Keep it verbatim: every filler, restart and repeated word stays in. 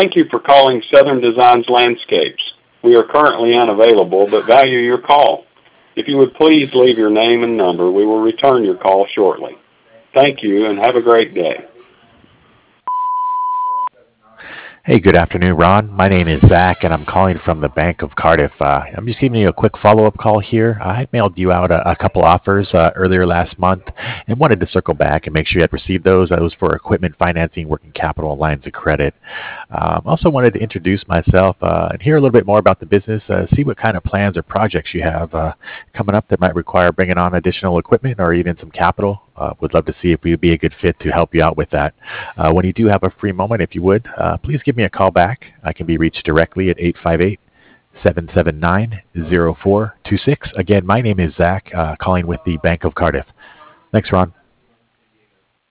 Thank you for calling Southern Designs Landscapes. We are currently unavailable, but value your call. If you would please leave your name and number, we will return your call shortly. Thank you and have a great day. Hey, good afternoon, Ron. My name is Zach, and I'm calling from the Bank of Cardiff. Uh, I'm just giving you a quick follow-up call here. I had mailed you out a, a couple offers uh, earlier last month and wanted to circle back and make sure you had received those. Those for equipment financing, working capital, and lines of credit. Um, also wanted to introduce myself uh, and hear a little bit more about the business, uh, see what kind of plans or projects you have uh, coming up that might require bringing on additional equipment or even some capital. Uh, would love to see if we would be a good fit to help you out with that. Uh, when you do have a free moment, if you would, uh, please give me a call back. I can be reached directly at eight five eight, seven seven nine, zero four two six. Again, my name is Zach, uh, calling with the Bank of Cardiff. Thanks, Ron.